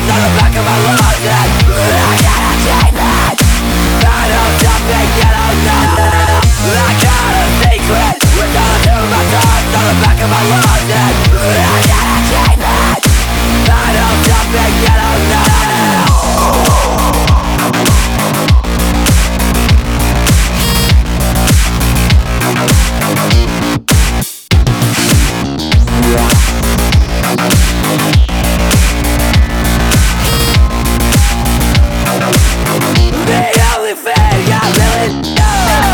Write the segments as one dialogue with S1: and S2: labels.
S1: on the back of my lungs, and I gotta keep it. I know something you don't know. I got a secret with all the my thoughts on the back of my lungs, and I gotta keep it. I know something you don't know. The only thing I really know.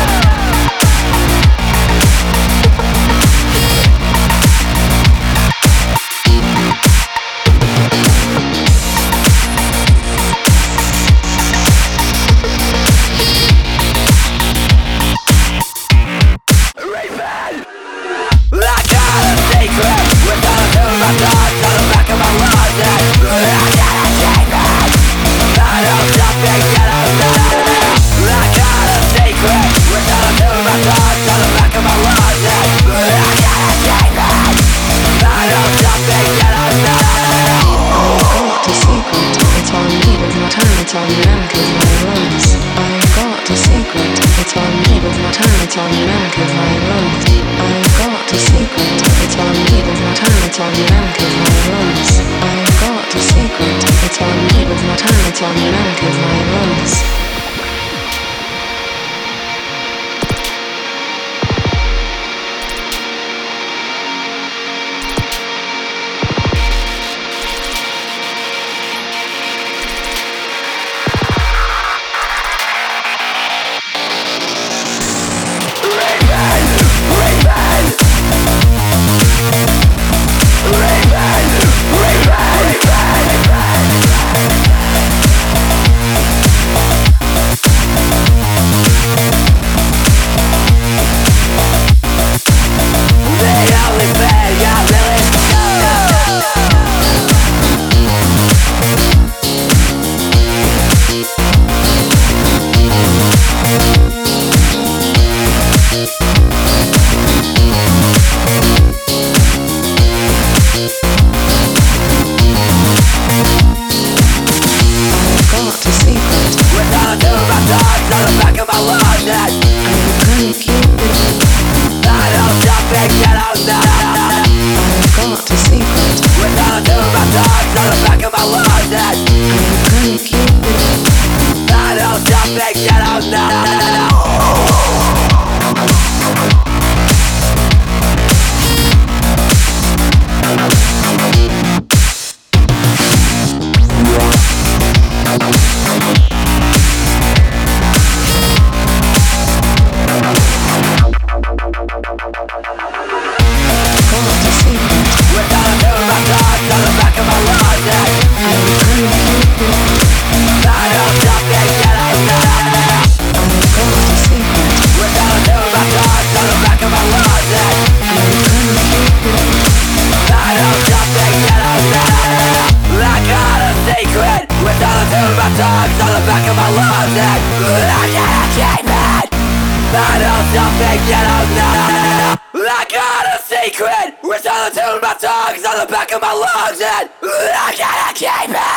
S1: I got a secret with all the my thoughts on the back of my lungs, and I gotta keep it. I know something you don't know. I got a secret with all the my thoughts on the back of my lungs, and I gotta keep it. I know something you don't know.
S2: I've got a secret, it's all me with my time, it's all around with my lungs. I've got a secret, it's all me with my time, it's all around with my lungs. I've got a secret, it's all me with my time, it's all around with my lungs. I've got a secret, it's all me with my time, it's all around with my lungs.
S1: Something you don't know. I got a secret with all the my tongues on the back of my lungs, and I gotta keep it.